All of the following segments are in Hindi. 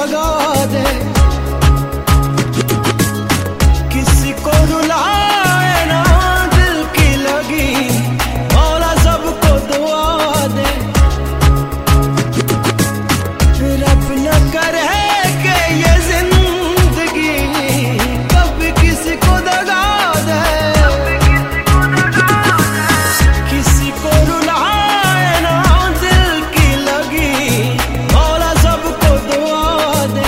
जगा दे, किसी को रुलाए ना दिल की लगी, मौला सबको दुआ दे। रब न करे कि ये जिंदगी कभी किसी को दगा दे, किसी को रुलाए ना दिल की लगी, मौला सबको दुआ दे।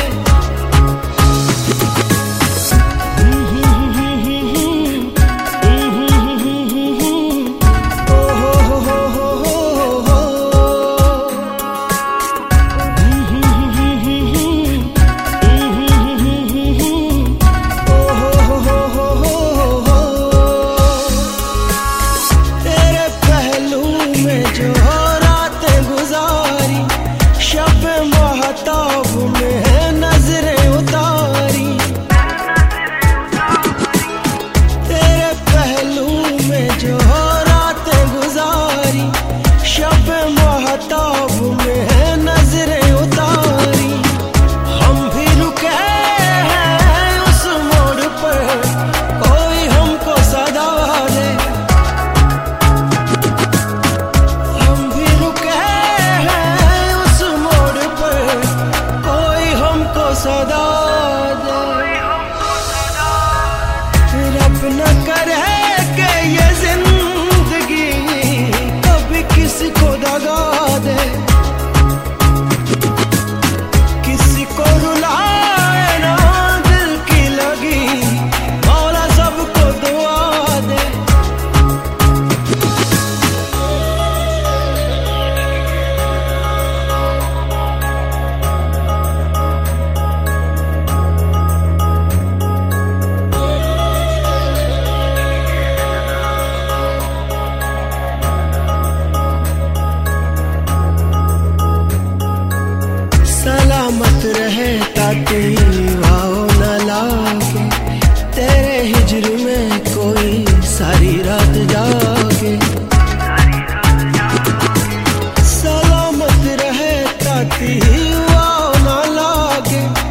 तेरे पहलू में जो रातें गुजारी, शब महताब में है नजरें उतारी। तेरे पहलू में जो रातें गुजारी, शब महताब में है नजरें उतारी। हम भी रुके हैं उस मोड़ पर, कोई हमको सदा दे। हम भी रुके हैं उस मोड़ पर, कोई हमको सदा दे। रब न करे कि ये जिंदगी कभी किसी को दगा दे, किसी को रुलाए ना दिल की लगी, मौला सबको दुआ दे। सलामत रहे ताकि वाओ न लागे, तेरे हिजर में कोई सारी रात जागे। सलामत रहे ताकि वाओ न लागे,